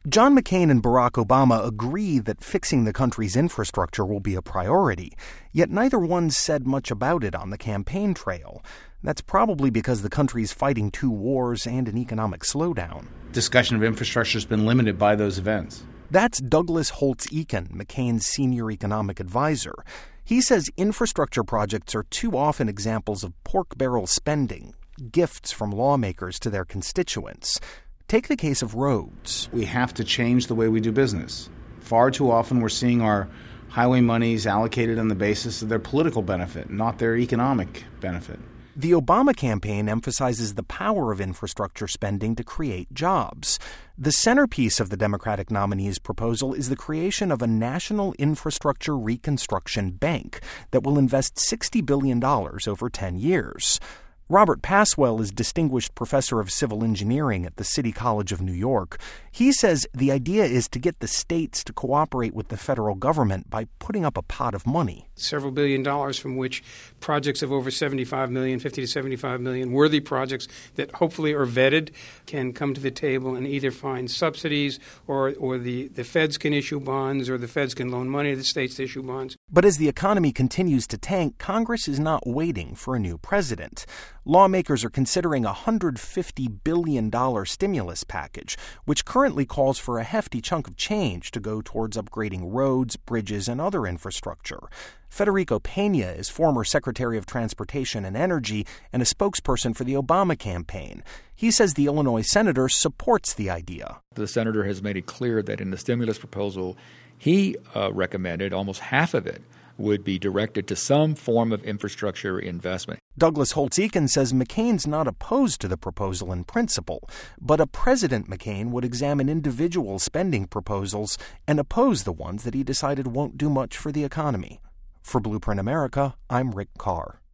John McCain and Barack Obama agree that fixing the country's infrastructure will be a priority, yet neither one said much about it on the campaign trail. That's probably because the country's fighting two wars and an economic slowdown. Discussion of infrastructure has been limited by those events. That's Douglas Holtz-Eakin, McCain's senior economic advisor. He says infrastructure projects are too often examples of pork barrel spending, gifts from lawmakers to their constituents. Take the case of roads. We have to change the way we do business. Far too often we're seeing our highway monies allocated on the basis of their political benefit, not their economic benefit. The Obama campaign emphasizes the power of infrastructure spending to create jobs. The centerpiece of the Democratic nominee's proposal is the creation of a National Infrastructure Reconstruction Bank that will invest $60 billion over 10 years. Robert Passwell is Distinguished Professor of Civil Engineering at the City College of New York. He says the idea is to get the states to cooperate with the federal government by putting up a pot of money. Several $billion from which projects of over $75 million, $50 to $75 million, worthy projects that hopefully are vetted, can come to the table and either find subsidies or the feds can issue bonds or the feds can loan money to the states to issue bonds. But as the economy continues to tank, Congress is not waiting for a new president. Lawmakers are considering a $150 billion stimulus package, which currently calls for a hefty chunk of change to go towards upgrading roads, bridges, and other infrastructure. Federico Pena is former Secretary of Transportation and Energy and a spokesperson for the Obama campaign. He says the Illinois senator supports the idea. The senator has made it clear that in the stimulus proposal he recommended, almost half of it would be directed to some form of infrastructure investment. Douglas Holtz-Eakin says McCain's not opposed to the proposal in principle, but a President McCain would examine individual spending proposals and oppose the ones that he decided won't do much for the economy. For Blueprint America, I'm Rick Carr.